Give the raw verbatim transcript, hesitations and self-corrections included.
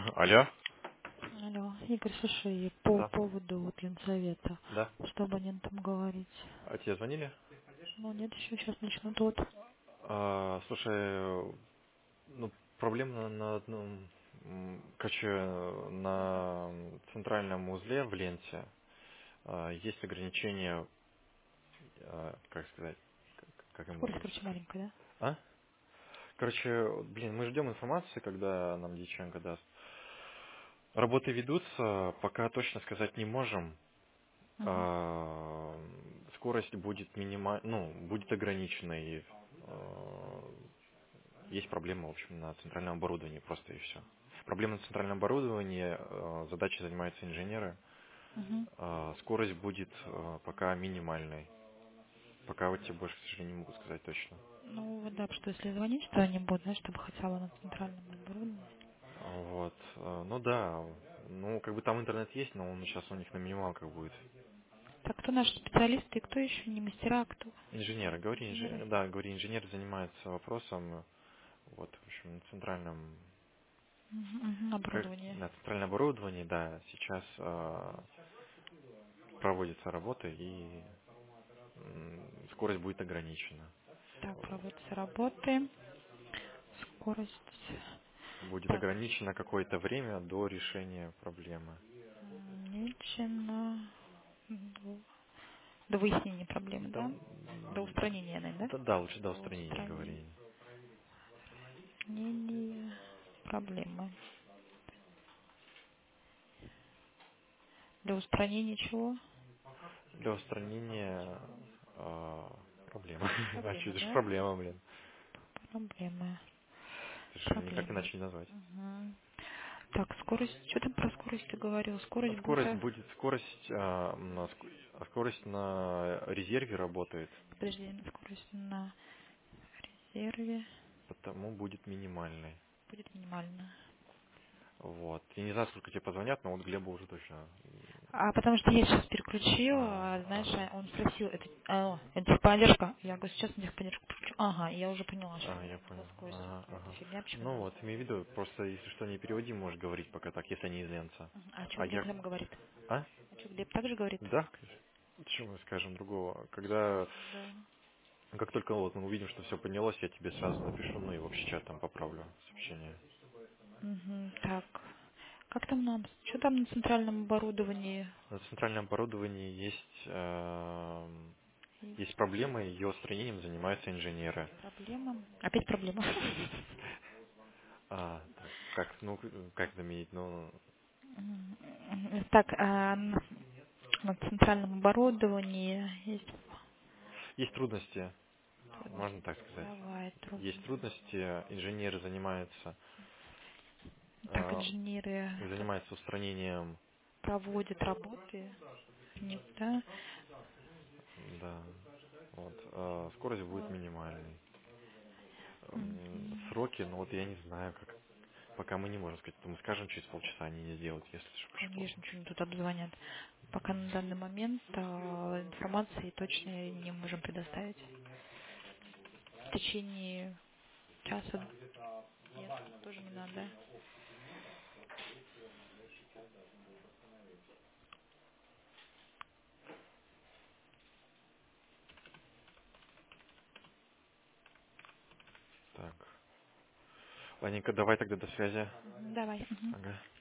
Алло? Алло, Игорь, слушай, по Да. поводу вот Ленсовета, Да. что абонентам говорить? А тебе звонили? Ну, нет, еще сейчас начнут вот. А, слушай, э, ну, проблема на одном, м, короче, на центральном узле в ленте а, есть ограничения, а, как сказать, как, как ему Скорость, лучше короче, сказать. маленькая, да? А? Короче, вот, блин, мы ждем информации, когда нам Дьяченко даст. Работы ведутся, пока точно сказать не можем. Угу. А, скорость будет минима... ну, будет ограниченной. а, Есть проблема, в общем, на центральном оборудовании, просто и все. Проблема на центральном оборудовании, а, задачей занимаются инженеры. Угу. А, скорость будет а, пока минимальной. Пока вот тебе больше, к сожалению, не могу сказать точно. Ну, вот да, что если звонить что-нибудь, знаешь, чтобы хотя бы на центральном оборудовании. Вот. а, Ну да, ну как бы там интернет есть, но он сейчас у них на минималках будет. Так, кто наши специалисты, и кто еще, не мастера, а кто? Инженеры, говори, Инженеры. инженер, да, говори, инженер занимается вопросом, вот, в общем, на центральном, Угу, угу, как, оборудование. на центральном оборудовании, да, сейчас а, проводятся работы и м, скорость будет ограничена. Так, проводятся работы. Скорость. Будет Так, ограничено какое-то время до решения проблемы. ограничено до, до выяснения проблемы, Да, да? До м, устранения, наверное, да? да, да, лучше до До устранения устранения. говори. Устранение проблемы. Для устранения чего? Для устранения а, проблемы. А что Проблемы, это ж да? проблема, блин. Проблемы. Это же никак Проблемы. иначе не назвать. Мгм. Так, скорость. Что там про скорость ты говорил? А Скорость скорость бута. будет, скорость, а, на, ск- а скорость на резерве работает, Подожди, скорость на резерве потому будет минимальной. будет минимальна. Вот. Я не знаю, сколько тебе позвонят, но вот Глеба уже точно. А потому что я сейчас переключила, а, А, знаешь, ага. а он спросил, это, а, это техподдержка? Я говорю, сейчас на техподдержку переключу. Ага, я уже поняла, что А, я там за понял. скорость Ага, какая-то ага. фигня, почему Ну не вот, имею в виду, просто если что не переводи, можешь говорить пока так, если они из Ленца. Мгм. А что А Глеб я... там говорит? А? А что Глеб также говорит? Да, конечно. Чем мы скажем другого? Когда, Да. как только вот мы увидим, что все поднялось, я тебе сразу напишу, ну и в общий чат там поправлю сообщение. Мгм, так. Как там нам? Что там на центральном оборудовании? На центральном оборудовании есть, эм, есть Есть проблемы, ее устранением занимаются инженеры. проблема. Опять проблема. А, так, как, ну, как заменить, ну, М, Так, а на на центральном оборудовании есть есть трудности, можно трудности. так сказать. Давай, Есть трудности. трудности, инженеры занимаются, Так, э, инженеры как занимаются устранением, проводят работы. Нет, да? да, вот, э, скорость будет Вот. минимальной. М, Мгм. Сроки, ну вот я не знаю, как, пока мы не можем сказать, то мы скажем через полчаса они не сделают, если что пришло. Конечно, что тут обзвонят. Пока на данный момент а, информации точно не можем предоставить. В течение часа нет, тоже не надо. Так, ладненько, давай тогда до связи. Мгм, давай. Мгм. Ага.